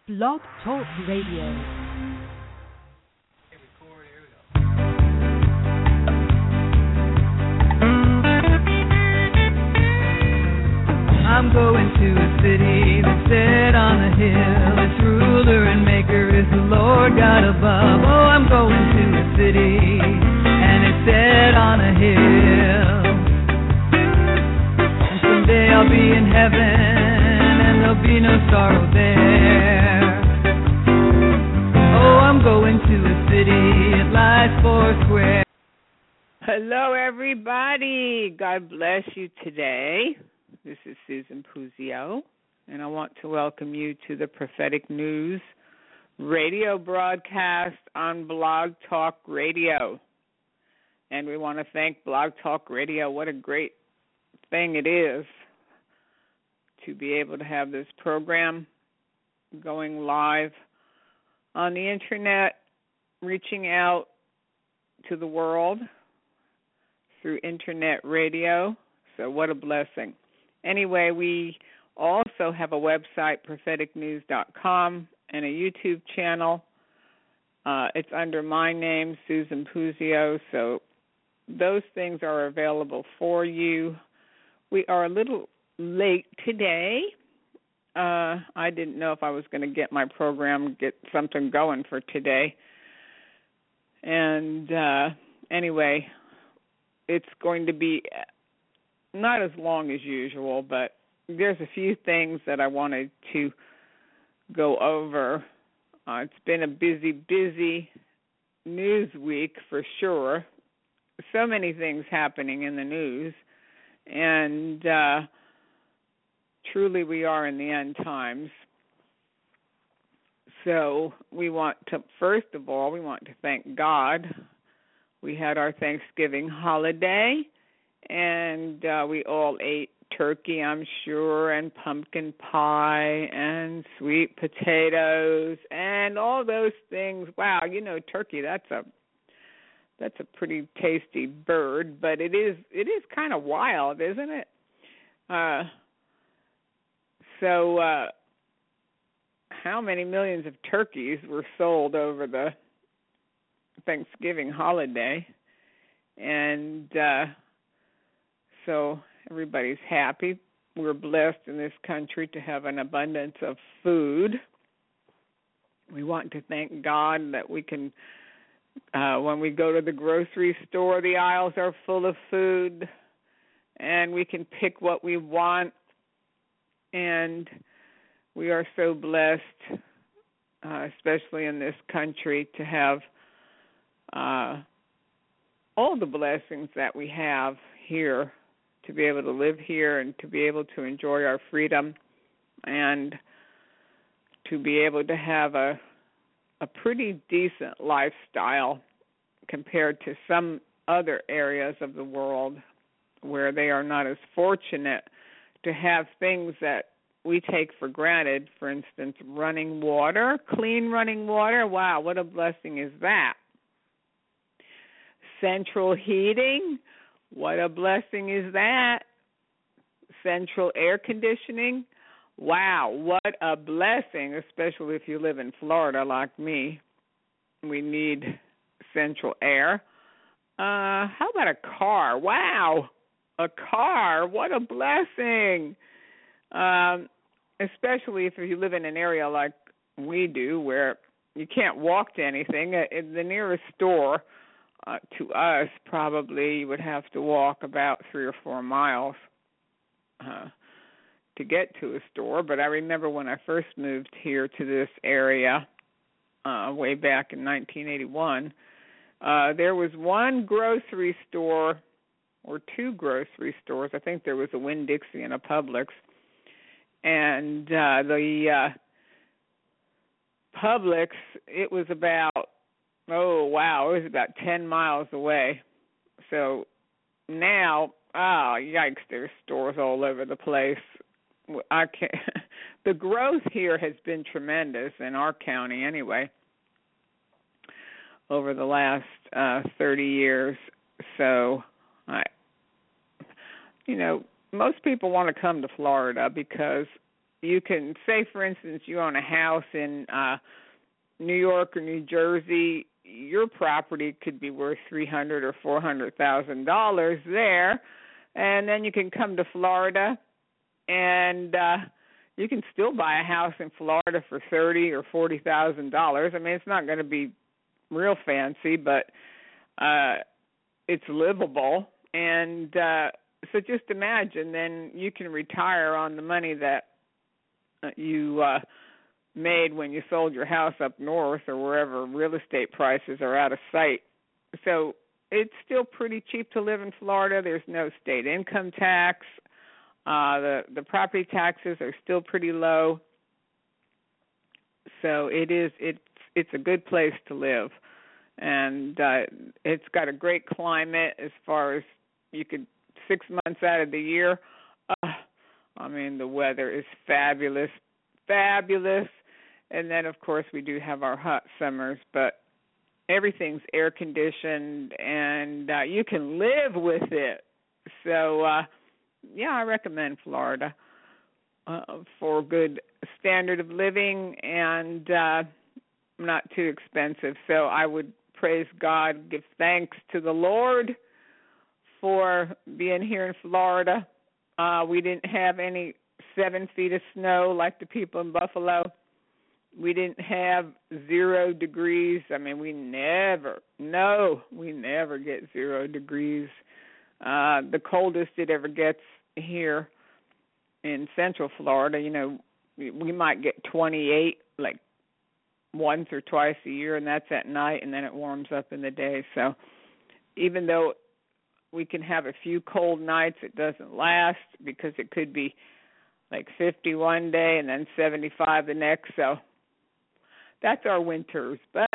Blog Talk Radio. I'm going to a city that's set on a hill. Its ruler and maker is the Lord God above. Oh, I'm going to a city, and it's set on a hill. And someday I'll be in heaven, and there'll be no sorrow there. Oh, I'm going to a city, it lies foursquare. Hello, everybody. God bless you today. This is Susan Puzio, and I want to welcome you to the Prophetic News radio broadcast on Blog Talk Radio. And we want to thank Blog Talk Radio. What a great thing it is to be able to have this program going live on the Internet, reaching out to the world through Internet radio. So what a blessing. Anyway, we also have a website, propheticnews.com, and a YouTube channel. It's under my name, Susan Puzio, so those things are available for you. We are a little late today. I didn't know if I was going to get my program, get something going for today. And anyway, it's going to be not as long as usual, but there's a few things that I wanted to go over. It's been a busy news week for sure. So many things happening in the news, and truly we are in the end times. So we want to, first of all, we want to thank God. We had our Thanksgiving holiday, and we all ate turkey, I'm sure, and pumpkin pie and sweet potatoes and all those things. Wow, you know, turkey, that's a pretty tasty bird, but it is kind of wild, isn't it? So how many millions of turkeys were sold over the Thanksgiving holiday? And so everybody's happy. We're blessed in this country to have an abundance of food. We want to thank God that we can, when we go to the grocery store, the aisles are full of food, and we can pick what we want. And we are so blessed, especially in this country, to have all the blessings that we have here, to be able to live here and to be able to enjoy our freedom and to be able to have a pretty decent lifestyle compared to some other areas of the world where they are not as fortunate to have things that we take for granted. For instance, running water, clean running water. Wow, what a blessing is that. Central heating. What a blessing is that. Central air conditioning. Wow, what a blessing, especially if you live in Florida like me. We need central air. How about a car? Wow, a car. What a blessing. Especially if you live in an area like we do where you can't walk to anything. The nearest store to us, probably you would have to walk about 3 or 4 miles to get to a store. But I remember when I first moved here to this area way back in 1981, there was one grocery store or 2 grocery stores. I think there was a Winn-Dixie and a Publix. And the Publix, it was about, it was about 10 miles away. So now, yikes, there's stores all over the place. I can't. The growth here has been tremendous in our county anyway over the last 30 years. So, most people want to come to Florida because you can say, for instance, you own a house in New York or New Jersey. Your property could be worth $300,000 or $400,000 there, and then you can come to Florida, and you can still buy a house in Florida for $30,000 or $40,000. I mean, it's not going to be real fancy, but it's livable. And so just imagine, then you can retire on the money that you made when you sold your house up north or wherever real estate prices are out of sight. So it's still pretty cheap to live in Florida. There's no state income tax. The property taxes are still pretty low. So it's a good place to live. And it's got a great climate as far as you could 6 months out of the year. I mean, the weather is fabulous. And then, of course, we do have our hot summers, but everything's air conditioned, and you can live with it. So, yeah, I recommend Florida for a good standard of living and not too expensive. So I would praise God, give thanks to the Lord for being here in Florida. We didn't have any 7 feet of snow like the people in Buffalo. We didn't have 0 degrees. I mean, we never get 0 degrees. The coldest it ever gets here in Central Florida, you know, we might get 28 like once or twice a year, and that's at night, and then it warms up in the day. So even though we can have a few cold nights, it doesn't last, because it could be like 50 one day and then 75 the next. So that's our winters. But,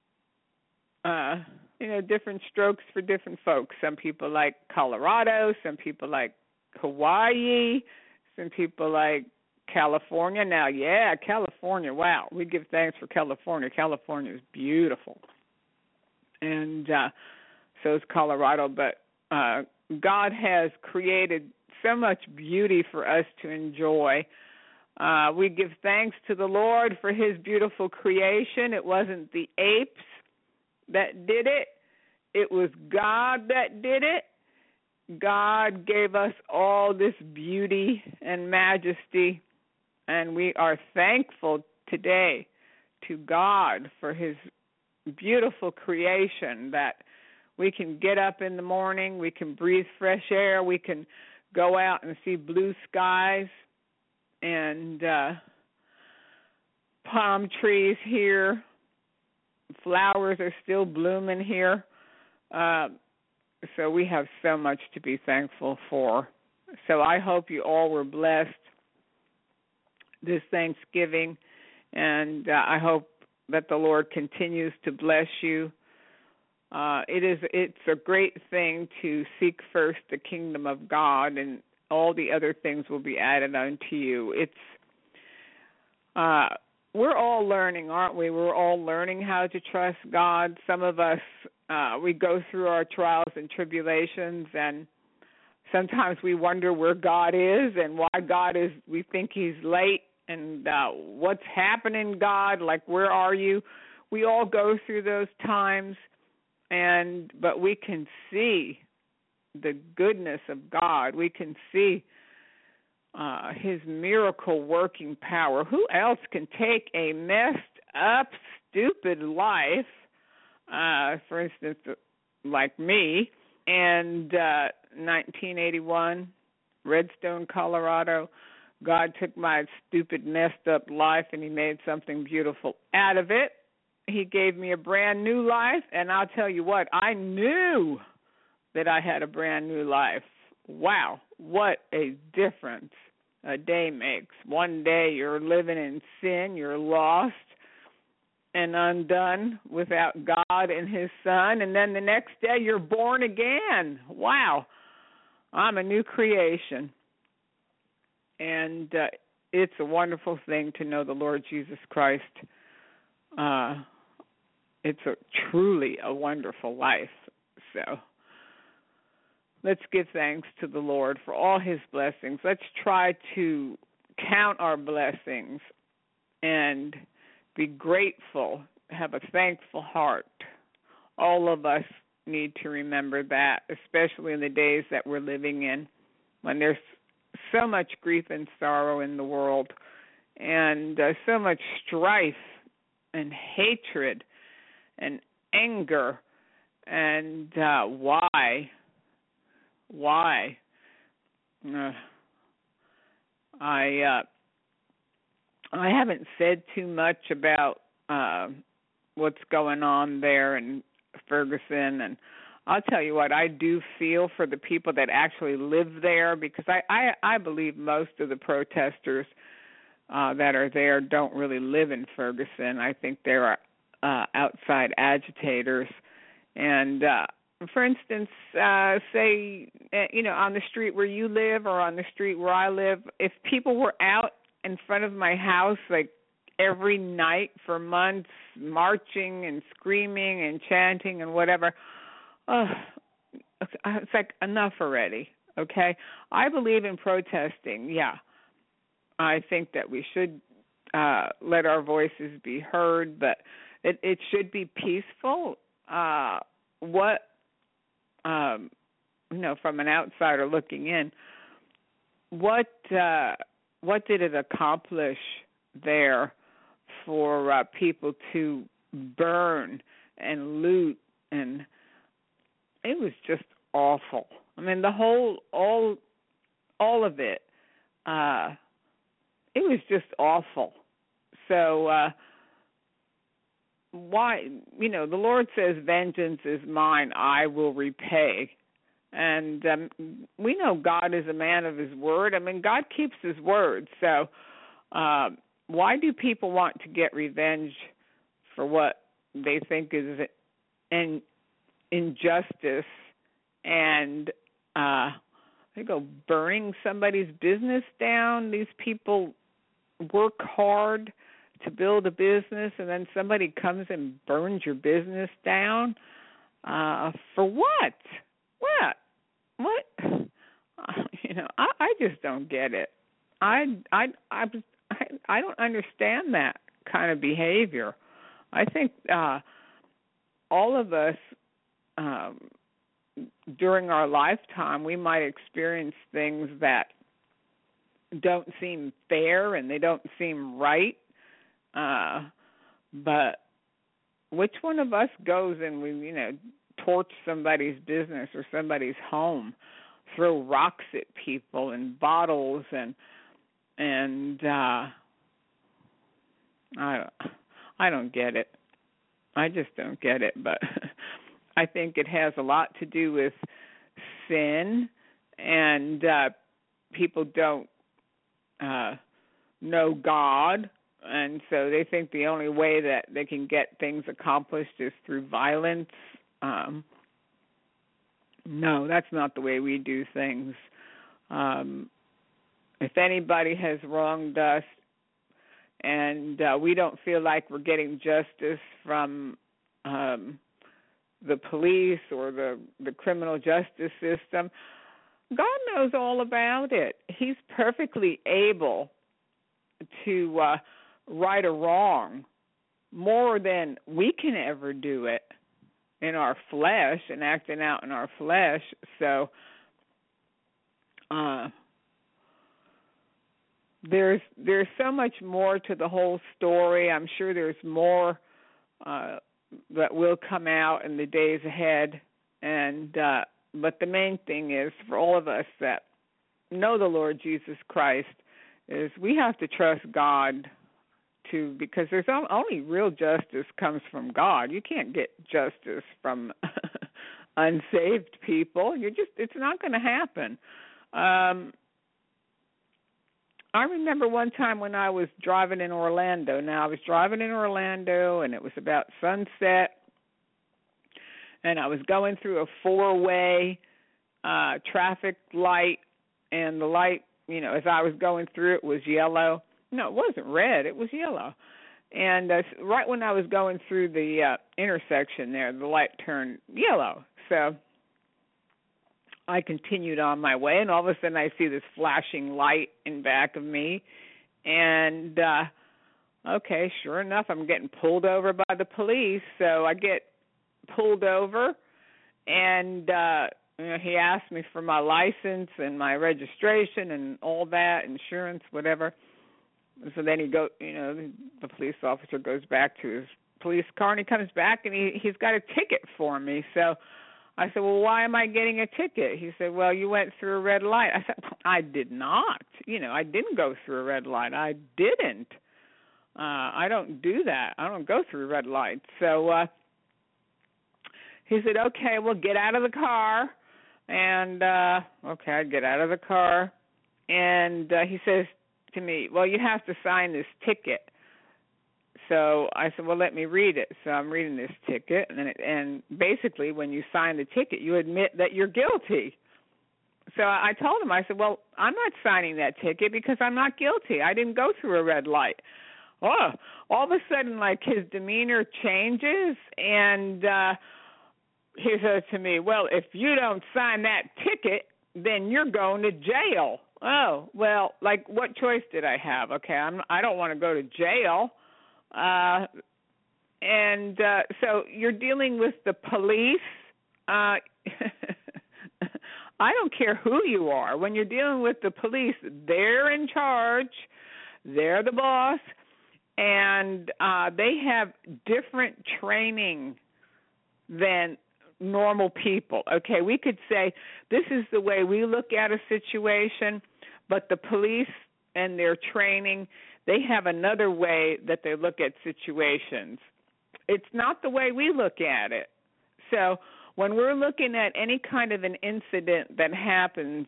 you know, different strokes for different folks. Some people like Colorado, some people like Hawaii, some people like California. Now, yeah, California, wow, we give thanks for California. California is beautiful. And so is Colorado. But God has created so much beauty for us to enjoy. We give thanks to the Lord for his beautiful creation. It wasn't the apes that did it. It was God that did it. God gave us all this beauty and majesty, and we are thankful today to God for his beautiful creation, that we can get up in the morning, we can breathe fresh air, we can go out and see blue skies and palm trees here. Flowers are still blooming here. So we have so much to be thankful for. So I hope you all were blessed this Thanksgiving, and I hope that the Lord continues to bless you. It's a great thing to seek first the kingdom of God, and all the other things will be added unto you. We're all learning, aren't we? We're all learning how to trust God. Some of us, we go through our trials and tribulations, and sometimes we wonder where God is and why we think he's late, and what's happening, God? Like, where are you? We all go through those times, but we can see the goodness of God. We can see his miracle working power. Who else can take a messed up, stupid life, for instance, like me, and 1981, Redstone, Colorado, God took my stupid, messed up life and he made something beautiful out of it. He gave me a brand new life, and I'll tell you what, I knew that I had a brand new life. Wow, what a difference a day makes. One day you're living in sin, you're lost and undone without God and his Son, and then the next day you're born again. Wow, I'm a new creation. And it's a wonderful thing to know the Lord Jesus Christ. It's truly a wonderful life. So let's give thanks to the Lord for all his blessings. Let's try to count our blessings and be grateful, have a thankful heart. All of us need to remember that, especially in the days that we're living in, when there's so much grief and sorrow in the world, and so much strife and hatred and anger. And why? I haven't said too much about what's going on there in Ferguson, and I'll tell you what, I do feel for the people that actually live there, because I believe most of the protesters that are there don't really live in Ferguson. I think they're outside agitators. And for instance, say, on the street where you live or on the street where I live, if people were out in front of my house like every night for months, marching and screaming and chanting and whatever, it's like enough already, okay? I believe in protesting, yeah. I think that we should let our voices be heard, but it should be peaceful. From an outsider looking in, what did it accomplish there for people to burn and loot? And it was just awful. I mean, the whole, all of it, it was just awful. So why, the Lord says, vengeance is mine, I will repay. And we know God is a man of his word. I mean, God keeps his word. So why do people want to get revenge for what they think is an injustice, and they go burning somebody's business down? These people work hard to build a business, and then somebody comes and burns your business down? For what? What? I just don't get it. I don't understand that kind of behavior. I think all of us during our lifetime, we might experience things that don't seem fair and they don't seem right. But which one of us goes and we, torch somebody's business or somebody's home, throw rocks at people and bottles and I don't get it. I just don't get it. But I think it has a lot to do with sin, and people don't know God, and so they think the only way that they can get things accomplished is through violence. No, that's not the way we do things. If anybody has wronged us and we don't feel like we're getting justice from the police or the criminal justice system, God knows all about it. He's perfectly able to right a wrong more than we can ever do it in our flesh and acting out in our flesh. So there's so much more to the whole story. I'm sure there's more that will come out in the days ahead. And but the main thing is for all of us that know the Lord Jesus Christ is we have to trust God too, because there's only real justice comes from God. You can't get justice from unsaved people. It's not going to happen. I remember one time when I was driving in Orlando. Now, I was driving in Orlando, and it was about sunset, and I was going through a four-way traffic light, and the light, as I was going through it was yellow. No, it wasn't red. It was yellow. And right when I was going through the intersection there, the light turned yellow. So I continued on my way, and all of a sudden I see this flashing light in back of me, And okay, sure enough, I'm getting pulled over by the police. So I get pulled over, and he asked me for my license and my registration and all that, insurance, whatever. So then the police officer goes back to his police car, and he comes back, and he's got a ticket for me. So I said, well, why am I getting a ticket? He said, well, you went through a red light. I said, I did not. I didn't go through a red light. I didn't. I don't do that. I don't go through red lights. So he said, okay, well, get out of the car. And, okay, I get out of the car. And he says to me, well, you have to sign this ticket. So I said, well, let me read it. So I'm reading this ticket. And basically, when you sign the ticket, you admit that you're guilty. So I told him, I said, well, I'm not signing that ticket because I'm not guilty. I didn't go through a red light. Oh, all of a sudden, like, his demeanor changes, and he says to me, well, if you don't sign that ticket, then you're going to jail. Oh, well, like, what choice did I have? Okay, I don't want to go to jail. So you're dealing with the police. I don't care who you are. When you're dealing with the police, they're in charge. They're the boss. And they have different training than normal people. Okay, we could say this is the way we look at a situation, but the police and their training, they have another way that they look at situations. It's not the way we look at it. So when we're looking at any kind of an incident that happens,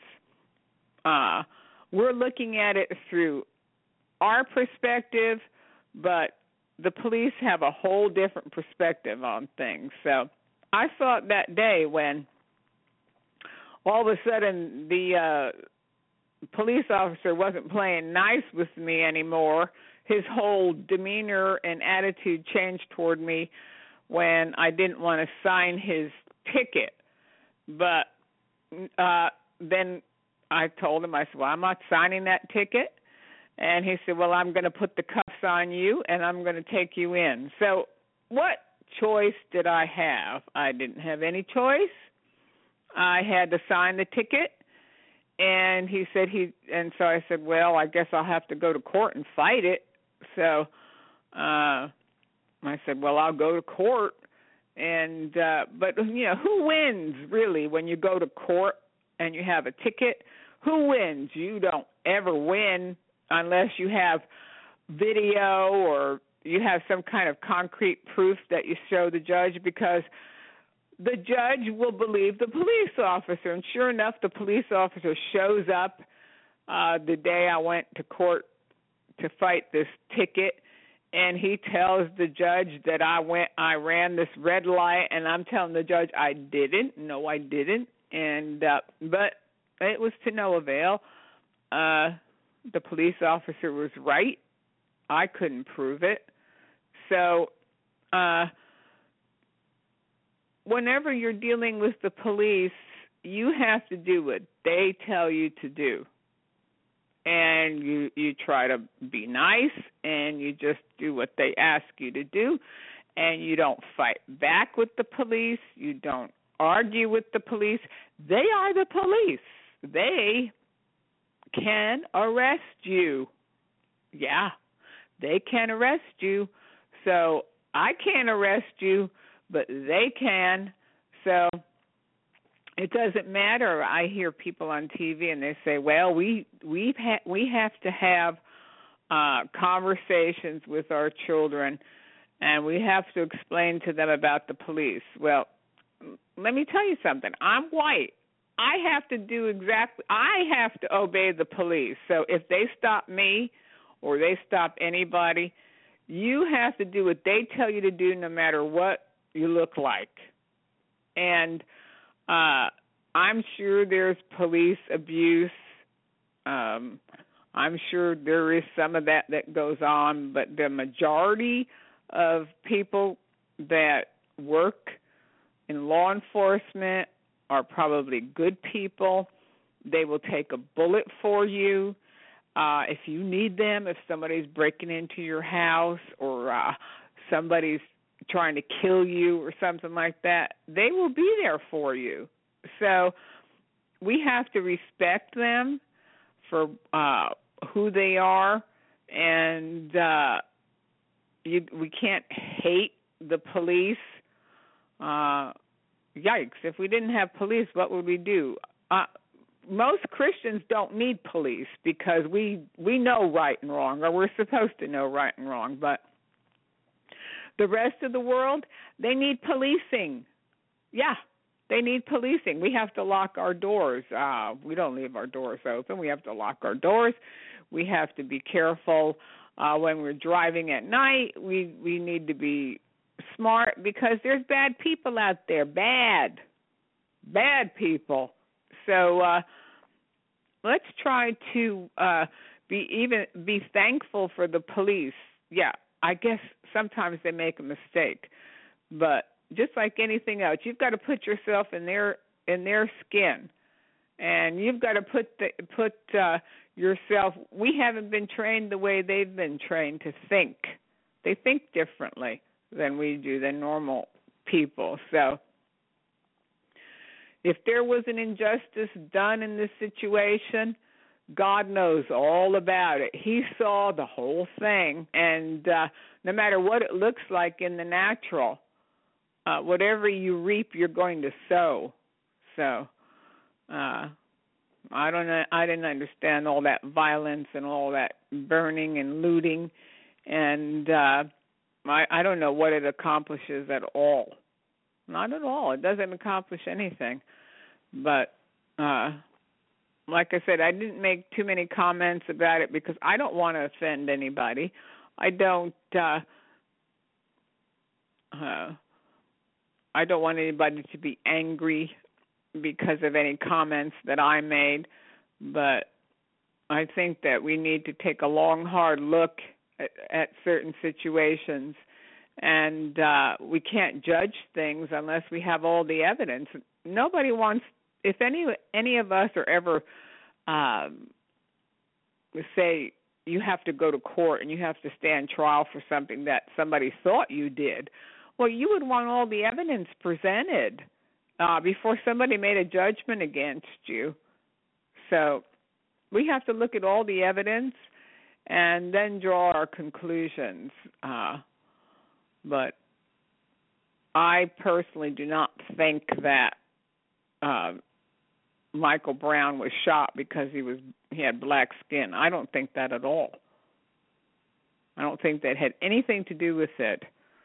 we're looking at it through our perspective, but the police have a whole different perspective on things. So I thought that day when all of a sudden the police officer wasn't playing nice with me anymore, his whole demeanor and attitude changed toward me when I didn't want to sign his ticket. But then I told him, I said, well, I'm not signing that ticket. And he said, well, I'm going to put the cuffs on you, and I'm going to take you in. So what choice did I have? I didn't have any choice. I had to sign the ticket. And he said and so I said, well, I guess I'll have to go to court and fight it. So I said, well, I'll go to court. And but, who wins, really, when you go to court and you have a ticket? Who wins? You don't ever win unless you have video or you have some kind of concrete proof that you show the judge, because the judge will believe the police officer. And sure enough, the police officer shows up the day I went to court to fight this ticket, and he tells the judge that I ran this red light, and I'm telling the judge I didn't. No, I didn't. And but it was to no avail. The police officer was right. I couldn't prove it. So whenever you're dealing with the police, you have to do what they tell you to do. And you try to be nice, and you just do what they ask you to do, and you don't fight back with the police. You don't argue with the police. They are the police. They can arrest you. Yeah, they can arrest you. So I can't arrest you, but they can. So it doesn't matter. I hear people on TV and they say, well, we have to have conversations with our children, and we have to explain to them about the police. Well, let me tell you something. I'm white. I have to obey the police. So if they stop me or they stop anybody, you have to do what they tell you to do no matter what you look like. And I'm sure there's police abuse. I'm sure there is some of that goes on, but the majority of people that work in law enforcement are probably good people. They will take a bullet for you. If you need them, if somebody's breaking into your house or somebody's trying to kill you or something like that, they will be there for you. So we have to respect them for who they are, and we can't hate the police. Yikes, if we didn't have police, what would we do? Most Christians don't need police because we know right and wrong, or we're supposed to know right and wrong, but the rest of the world, they need policing. Yeah, they need policing. We have to lock our doors. We don't leave our doors open. We have to lock our doors. We have to be careful when we're driving at night. We need to be smart because there's bad people out there. Bad people. So let's try to be thankful for the police. Yeah, I guess sometimes they make a mistake, but just like anything else, you've got to put yourself in their skin, and you've got to put yourself. We haven't been trained the way they've been trained to think. They think differently than we do, than normal people. So if there was an injustice done in this situation, God knows all about it. He saw the whole thing, and no matter what it looks like in the natural, whatever you reap, you're going to sow. So I didn't understand all that violence and all that burning and looting, and I don't know what it accomplishes at all. Not at all. It doesn't accomplish anything. But like I said, I didn't make too many comments about it because I don't want to offend anybody. I don't want anybody to be angry because of any comments that I made. But I think that we need to take a long, hard look at certain situations, and we can't judge things unless we have all the evidence. Nobody wants, if any of us are ever say you have to go to court and you have to stand trial for something that somebody thought you did, well, you would want all the evidence presented before somebody made a judgment against you. So we have to look at all the evidence and then draw our conclusions. But I personally do not think that Michael Brown was shot because he had black skin. I don't think that at all. I don't think that had anything to do with it.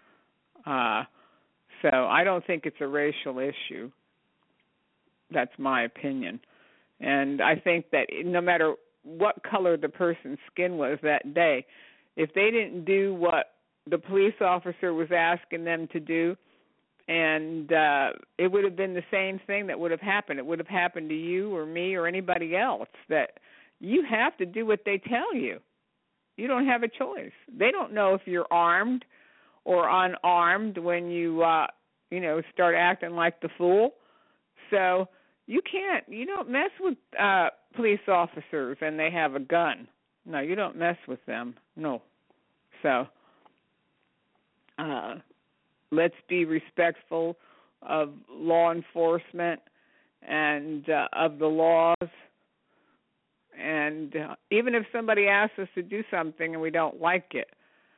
So I don't think it's a racial issue. That's my opinion. And I think that no matter what color the person's skin was that day, if they didn't do what the police officer was asking them to do, and it would have been the same thing that would have happened. It would have happened to you or me or anybody else, that you have to do what they tell you. You don't have a choice. They don't know if you're armed or unarmed when you start acting like the fool. So you don't mess with police officers and they have a gun. No, you don't mess with them. No. So let's be respectful of law enforcement and of the laws. And even if somebody asks us to do something and we don't like it,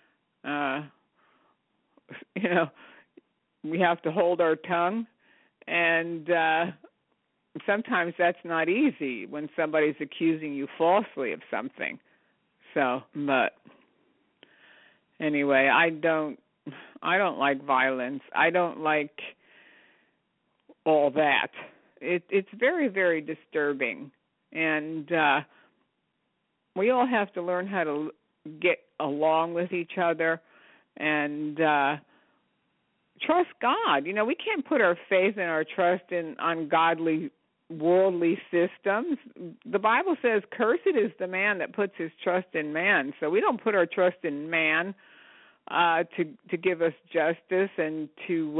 we have to hold our tongue. And sometimes that's not easy when somebody's accusing you falsely of something. So, but anyway, I don't like violence. I don't like all that. It's very, very disturbing. And we all have to learn how to get along with each other and trust God. We can't put our faith and our trust in ungodly, worldly systems. The Bible says, cursed is the man that puts his trust in man. So we don't put our trust in man to give us justice and to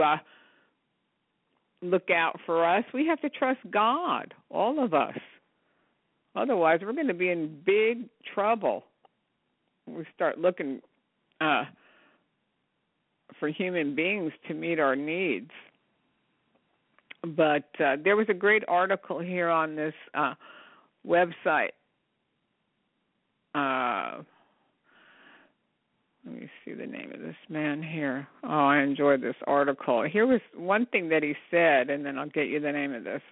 look out for us. We have to trust God, all of us. Otherwise, we're going to be in big trouble. We start looking for human beings to meet our needs. But there was a great article here on this website. Let me see the name of this man here. Oh, I enjoyed this article. Here was one thing that he said, and then I'll get you the name of this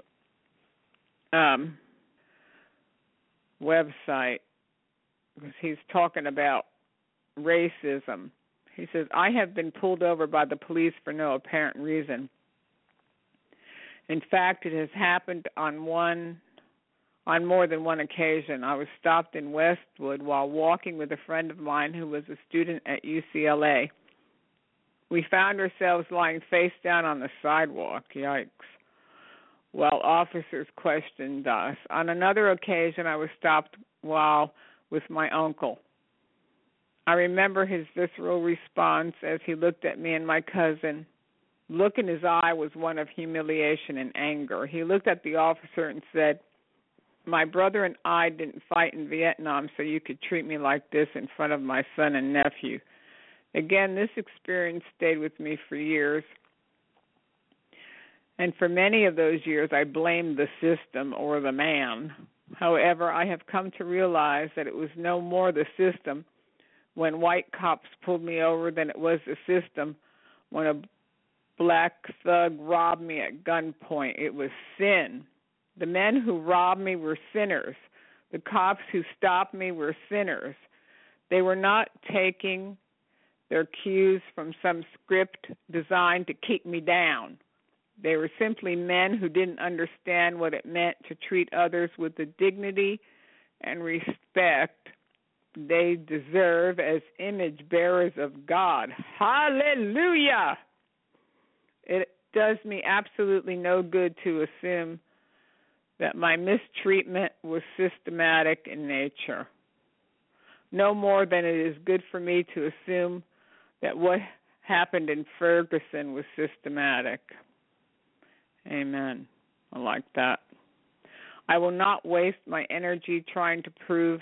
website, because he's talking about racism. He says, I have been pulled over by the police for no apparent reason. In fact, it has happened on more than one occasion. I was stopped in Westwood while walking with a friend of mine who was a student at UCLA. We found ourselves lying face down on the sidewalk, yikes, while officers questioned us. On another occasion, I was stopped while with my uncle. I remember his visceral response as he looked at me and my cousin. Look in his eye was one of humiliation and anger. He looked at the officer and said, my brother and I didn't fight in Vietnam, so you could treat me like this in front of my son and nephew. Again, this experience stayed with me for years. And for many of those years, I blamed the system or the man. However, I have come to realize that it was no more the system when white cops pulled me over than it was the system when a black thug robbed me at gunpoint. It was sin. The men who robbed me were sinners. The cops who stopped me were sinners. They were not taking their cues from some script designed to keep me down. They were simply men who didn't understand what it meant to treat others with the dignity and respect they deserve as image bearers of God. Hallelujah! It does me absolutely no good to assume that my mistreatment was systematic in nature. No more than it is good for me to assume that what happened in Ferguson was systematic. Amen. I like that. I will not waste my energy trying to prove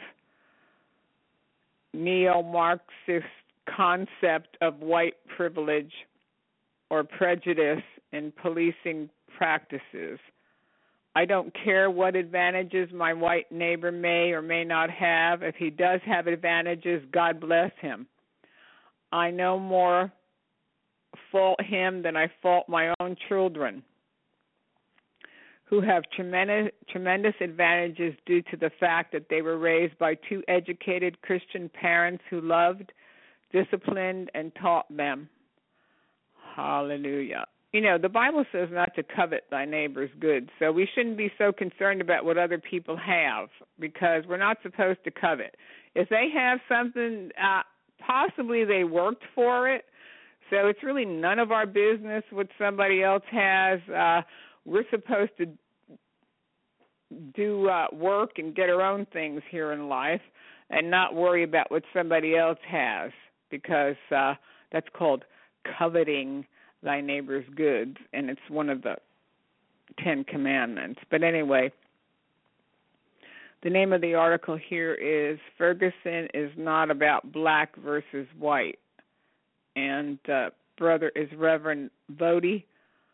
neo-Marxist concept of white privilege or prejudice in policing practices. I don't care what advantages my white neighbor may or may not have. If he does have advantages, God bless him. I no more fault him than I fault my own children, who have tremendous advantages due to the fact that they were raised by two educated Christian parents who loved, disciplined, and taught them. Hallelujah. You know, the Bible says not to covet thy neighbor's goods, so we shouldn't be so concerned about what other people have, because we're not supposed to covet. If they have something, possibly they worked for it, so it's really none of our business what somebody else has. We're supposed to do work and get our own things here in life and not worry about what somebody else has, because that's called coveting thy neighbor's goods, and it's one of the 10 Commandments. But anyway, the name of the article here is Ferguson is not about black versus white. And brother is Reverend Voddie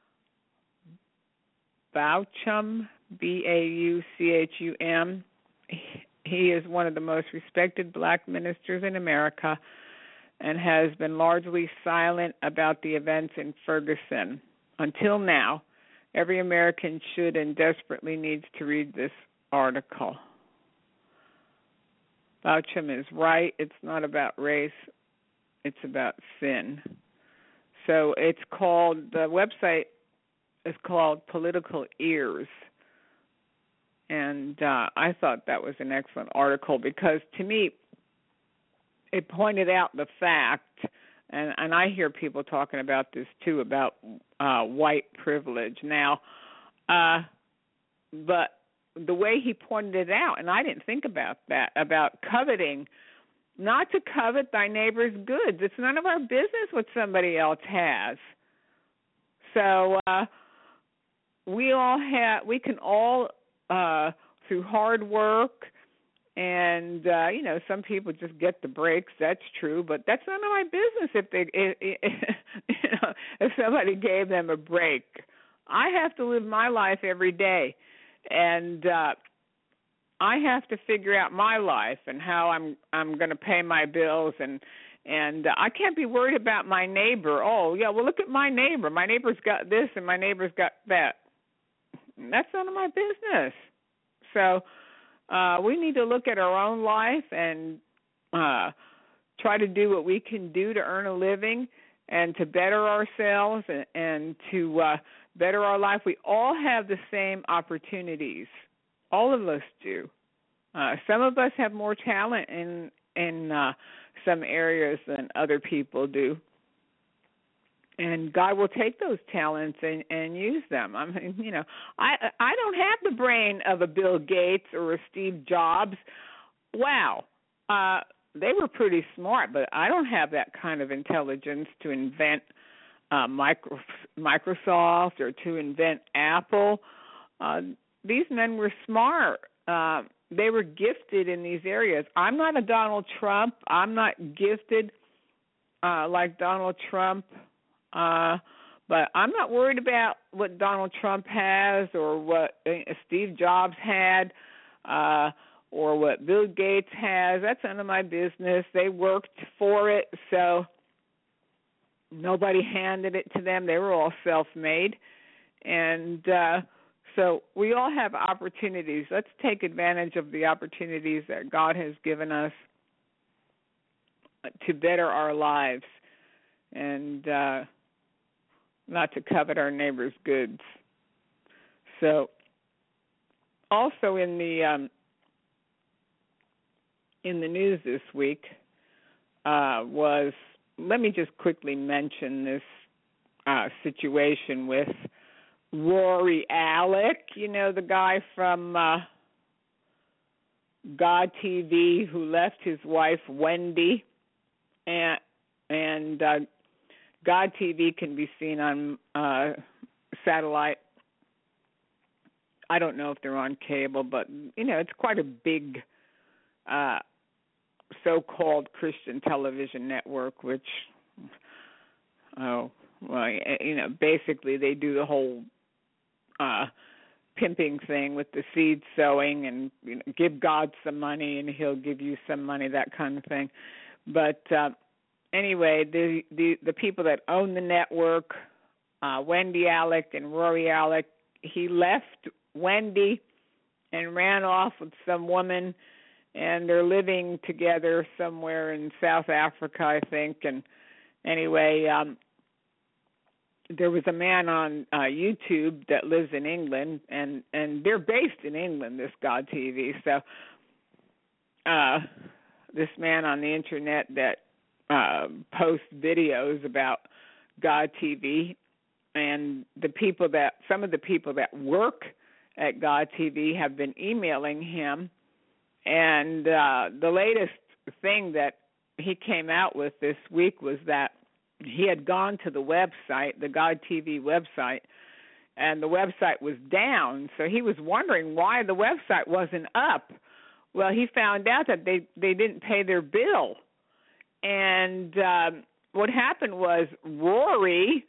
Baucham, Bauchum. He is one of the most respected black ministers in America and has been largely silent about the events in Ferguson. Until now, every American should and desperately needs to read this article. Baucham is right. It's not about race. It's about sin. So it's called, the website is called Political Ears. And I thought that was an excellent article because, to me, it pointed out the fact, and I hear people talking about this too, about white privilege. Now, but the way he pointed it out, and I didn't think about that, about coveting, not to covet thy neighbor's goods. It's none of our business what somebody else has. So we can all through hard work. And some people just get the breaks. That's true, but that's none of my business if somebody gave them a break. I have to live my life every day, and I have to figure out my life and how I'm going to pay my bills, and I can't be worried about my neighbor. Oh, yeah, well, look at my neighbor. My neighbor's got this and my neighbor's got that. That's none of my business. So we need to look at our own life and try to do what we can do to earn a living and to better ourselves and to better our life. We all have the same opportunities. All of us do. Some of us have more talent in some areas than other people do. And God will take those talents and use them. I mean, I don't have the brain of a Bill Gates or a Steve Jobs. Wow. They were pretty smart, but I don't have that kind of intelligence to invent Microsoft or to invent Apple. These men were smart. They were gifted in these areas. I'm not a Donald Trump. I'm not gifted like Donald Trump. But I'm not worried about what Donald Trump has or what Steve Jobs had or what Bill Gates has. That's none of my business. They worked for it, so nobody handed it to them. They were all self-made. And so we all have opportunities. Let's take advantage of the opportunities that God has given us to better our lives and not to covet our neighbor's goods. So also in the news this week was, let me just quickly mention this situation with Rory Alec, the guy from God TV who left his wife Wendy, and God TV can be seen on satellite. I don't know if they're on cable, but it's quite a big so-called Christian television network, which basically they do the whole pimping thing with the seed sowing and give God some money and he'll give you some money, that kind of thing. But anyway, the people that own the network, Wendy Alec and Rory Alec, he left Wendy and ran off with some woman, and they're living together somewhere in South Africa, I think. And anyway, there was a man on YouTube that lives in England, and they're based in England, this God TV. So this man on the internet that posts videos about God TV, and some of the people that work at God TV have been emailing him, and the latest thing that he came out with this week was that he had gone to the website, the God TV website, and the website was down, so he was wondering why the website wasn't up. Well, he found out that they didn't pay their bill. And what happened was Rory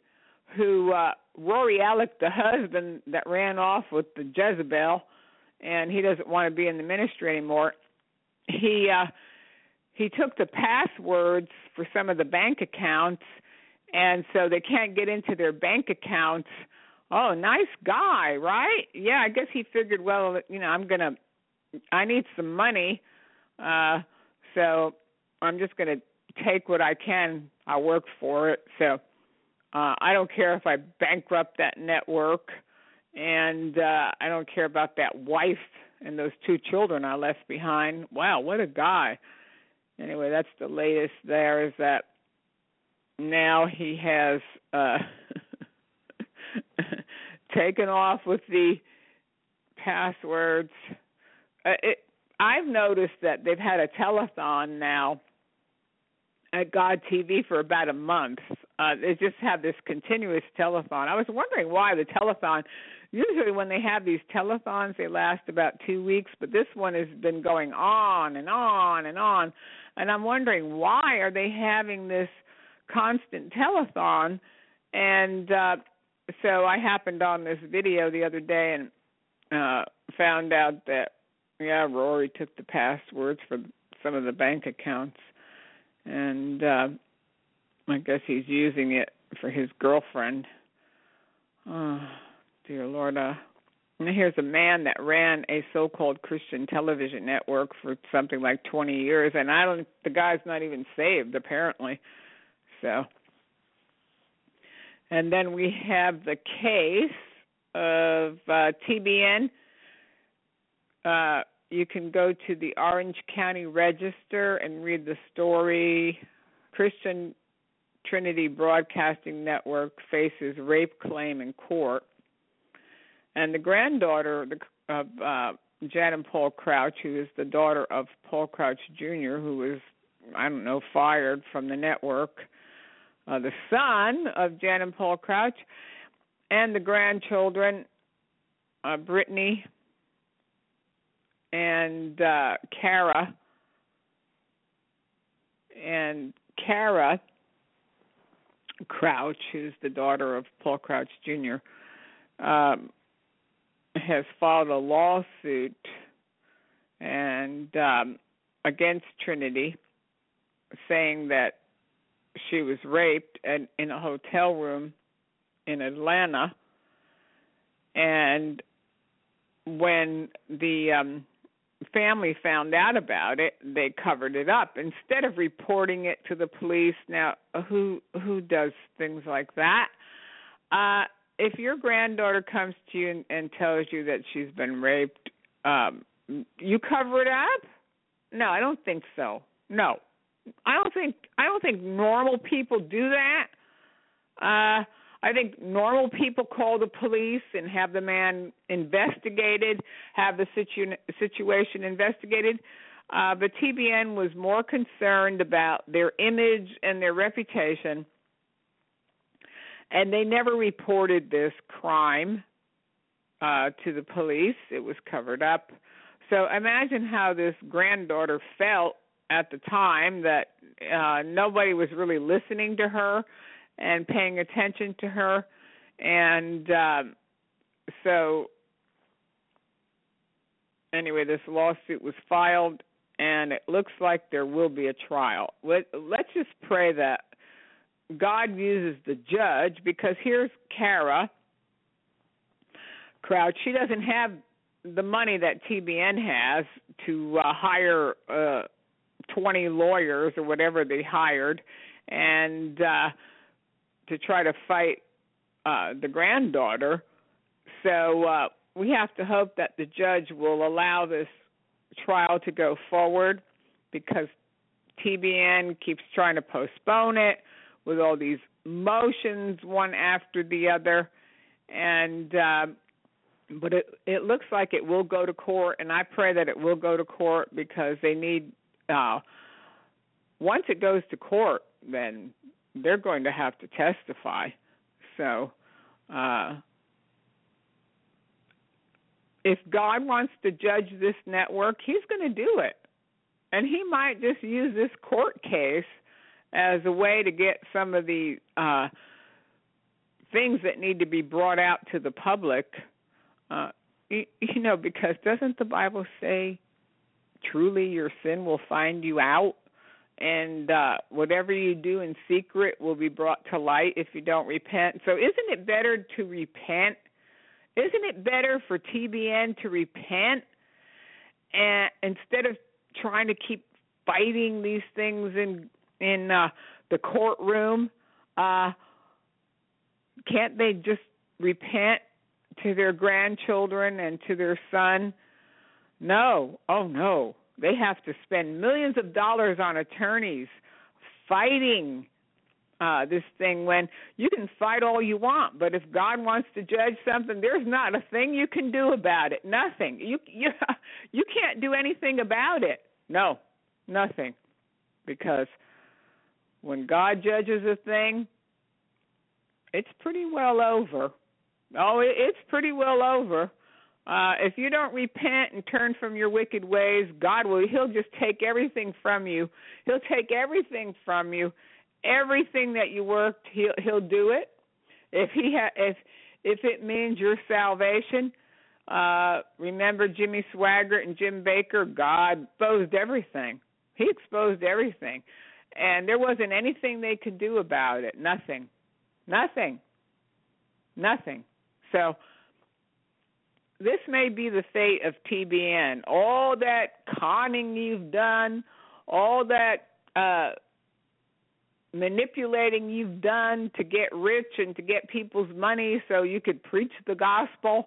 Alec, the husband that ran off with the Jezebel, and he doesn't want to be in the ministry anymore, he took the passwords for some of the bank accounts, and so they can't get into their bank accounts. Oh, nice guy, right? Yeah, I guess he figured, well, I need some money, so I'm just going to take what I can. I work for it, so I don't care if I bankrupt that network, and I don't care about that wife and those 2 children I left behind. Wow, what a guy. Anyway, that's the latest there, is that now he has taken off with the passwords. I've noticed that they've had a telethon now at God TV for about a month. They just have this continuous telethon. I was wondering why the telethon Usually when they have these telethons, they last about 2 weeks, but this one has been going on and on and on. And I'm wondering, why are they having this constant telethon? And so I happened on this video the other day and found out that, Rory took the passwords for some of the bank accounts. And I guess he's using it for his girlfriend. Oh, dear Lord. And here's a man that ran a so-called Christian television network for something like 20 years, and the guy's not even saved, apparently. So, and then we have the case of TBN. You can go to the Orange County Register and read the story. Christian Trinity Broadcasting Network faces rape claim in court. And the granddaughter of Jan and Paul Crouch, who is the daughter of Paul Crouch Jr., who was, fired from the network, the son of Jan and Paul Crouch, and the grandchildren, Brittany and Kara. And Kara Crouch, who's the daughter of Paul Crouch Jr., has filed a lawsuit and against Trinity, saying that she was raped in a hotel room in Atlanta. And when the family found out about it, they covered it up instead of reporting it to the police. Now, who does things like that? If your granddaughter comes to you and tells you that she's been raped, you cover it up? No, I don't think so. No, I don't think normal people do that. I think normal people call the police and have the man investigated, have the situation investigated. But TBN was more concerned about their image and their reputation, and they never reported this crime to the police. It was covered up. So imagine how this granddaughter felt at the time that nobody was really listening to her and paying attention to her. And so anyway, this lawsuit was filed, and it looks like there will be a trial. Let's just pray that God uses the judge, because here's Kara Crouch. She doesn't have the money that TBN has to hire 20 lawyers or whatever they hired, and to try to fight the granddaughter. So we have to hope that the judge will allow this trial to go forward, because TBN keeps trying to postpone it with all these motions one after the other. And but it looks like it will go to court, and I pray that it will go to court, because they need once it goes to court, then they're going to have to testify. So if God wants to judge this network, he's going to do it. And he might just use this court case as a way to get some of the things that need to be brought out to the public. Because doesn't the Bible say, truly your sin will find you out, and whatever you do in secret will be brought to light if you don't repent? So isn't it better to repent? Isn't it better for TBN to repent, and instead of trying to keep fighting these things in the courtroom? Can't they just repent to their grandchildren and to their son? No. Oh, no. They have to spend millions of dollars on attorneys fighting this thing, when you can fight all you want, but if God wants to judge something, there's not a thing you can do about it. Nothing. You can't do anything about it. No, nothing. Because when God judges a thing, it's pretty well over. Oh, it's pretty well over. If you don't repent and turn from your wicked ways, He'll just take everything from you. He'll take everything from you. Everything that you worked, He'll do it. If it means your salvation, remember Jimmy Swaggart and Jim Baker? God exposed everything. He exposed everything. And there wasn't anything they could do about it. Nothing. So this may be the fate of TBN. All that conning you've done, all that manipulating you've done to get rich and to get people's money so you could preach the gospel,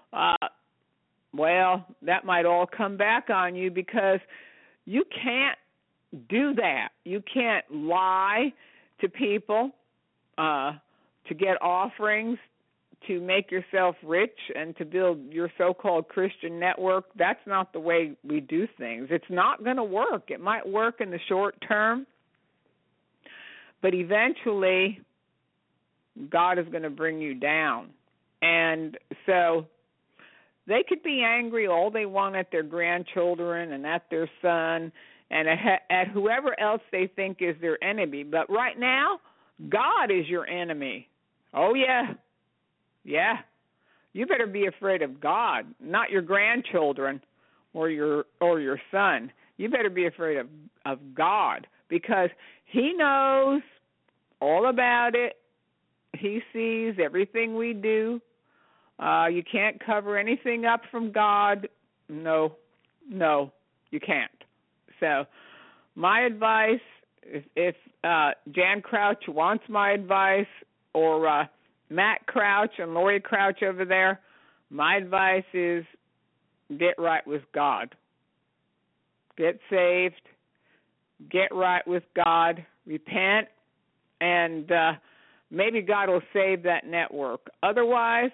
well, that might all come back on you, because you can't do that. You can't lie to people to get offerings, to make yourself rich, and to build your so-called Christian network. That's not the way we do things. It's not going to work. It might work in the short term, but eventually God is going to bring you down. And so they could be angry all they want at their grandchildren and at their son and at whoever else they think is their enemy. But right now, God is your enemy. Oh, yeah. Yeah. You better be afraid of God, not your grandchildren or your son. You better be afraid of God, because He knows all about it. He sees everything we do. You can't cover anything up from God. No, you can't. So my advice, if Jan Crouch wants my advice, or Matt Crouch and Lori Crouch over there, my advice is get right with God. Get saved. Get right with God. Repent. And maybe God will save that network. Otherwise,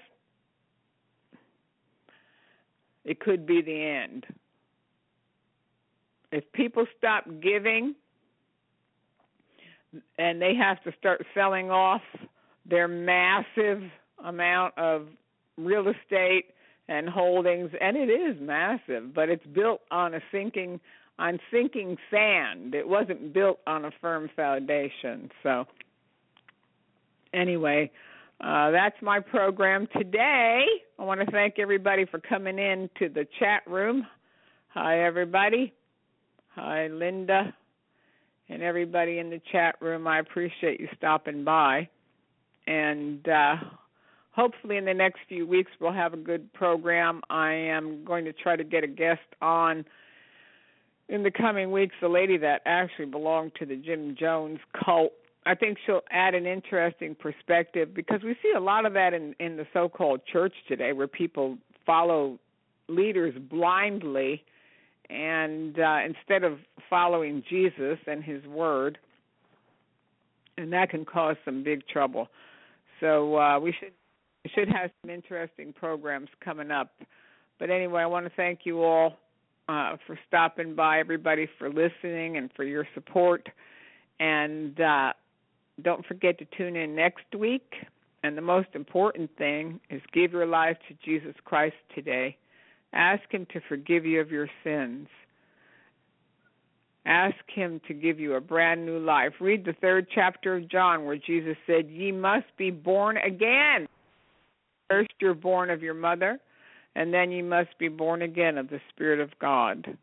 it could be the end. If people stop giving and they have to start selling off their massive amount of real estate and holdings, and it is massive, but it's built on sinking sand. It wasn't built on a firm foundation. So anyway, that's my program today. I want to thank everybody for coming in to the chat room. Hi, everybody. Hi, Linda, and everybody in the chat room. I appreciate you stopping by. And hopefully in the next few weeks we'll have a good program. I am going to try to get a guest on in the coming weeks, a lady that actually belonged to the Jim Jones cult. I think she'll add an interesting perspective, because we see a lot of that in the so-called church today, where people follow leaders blindly, and instead of following Jesus and His Word, and that can cause some big trouble. So we should have some interesting programs coming up. But anyway, I want to thank you all for stopping by, everybody for listening and for your support. And don't forget to tune in next week. And the most important thing is give your life to Jesus Christ today. Ask Him to forgive you of your sins. Ask Him to give you a brand new life. Read the 3rd chapter of John, where Jesus said, "Ye must be born again. First you're born of your mother, and then you must be born again of the Spirit of God."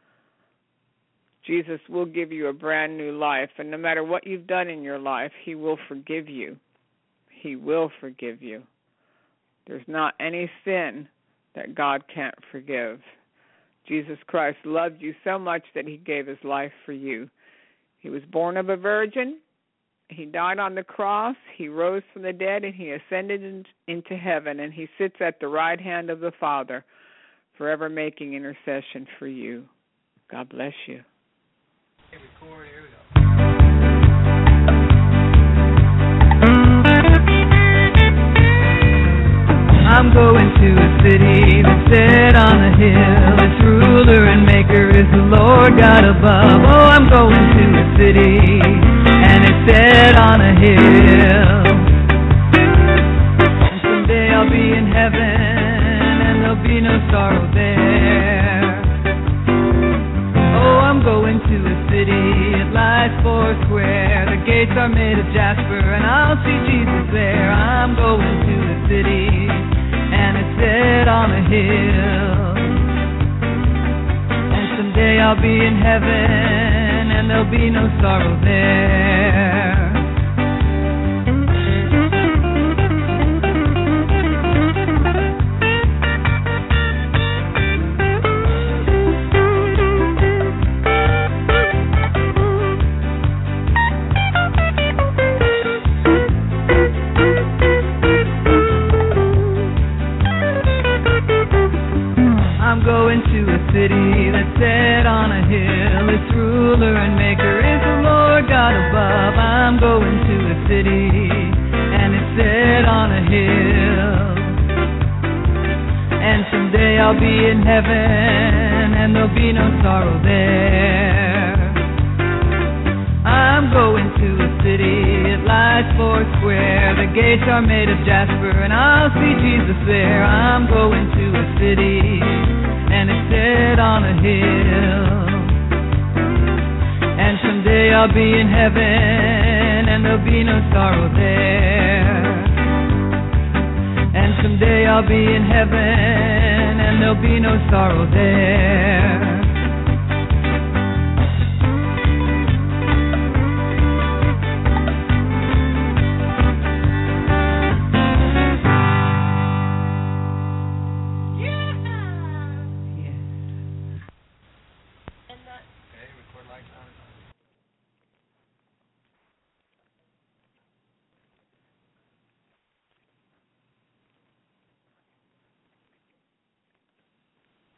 Jesus will give you a brand new life, and no matter what you've done in your life, He will forgive you. He will forgive you. There's not any sin that God can't forgive. Jesus Christ loved you so much that He gave His life for you. He was born of a virgin. He died on the cross. He rose from the dead, and He ascended into heaven, and He sits at the right hand of the Father, forever making intercession for you. God bless you. I'm going to a city that's set on a hill. Its ruler and maker is the Lord God above. Oh, I'm going to a city, and it's set on a hill. And someday I'll be gates are made of jasper, and I'll see Jesus there. I'm going to a city, and it's set on a hill. And someday I'll be in heaven, and there'll be no sorrow there. I'm going to a city that's set on a hill. Its ruler and maker is the Lord God above. I'm going to a city, and it's set on a hill. And someday I'll be in heaven, and there'll be no sorrow there. I'm going to a city, it lies four square. The gates are made of jasper, and I'll see Jesus there. I'm going to a city, and it's set on a hill. And someday I'll be in heaven, and there'll be no sorrow there. And someday I'll be in heaven, and there'll be no sorrow there.